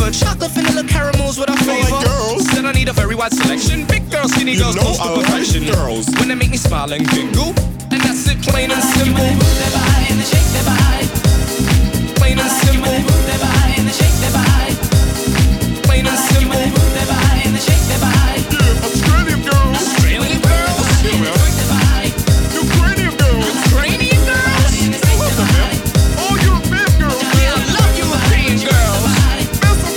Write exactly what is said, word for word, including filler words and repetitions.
flavor. Chocolate, vanilla, caramels with a flavor. like girls. Said I need a very wide selection. Big girls, skinny You girls, know close to I like perfection. girls. When they make me smile and giggle, and that's it, plain and simple. Move their body and they shake their body. Plain and simple. Move their body and they shake their body.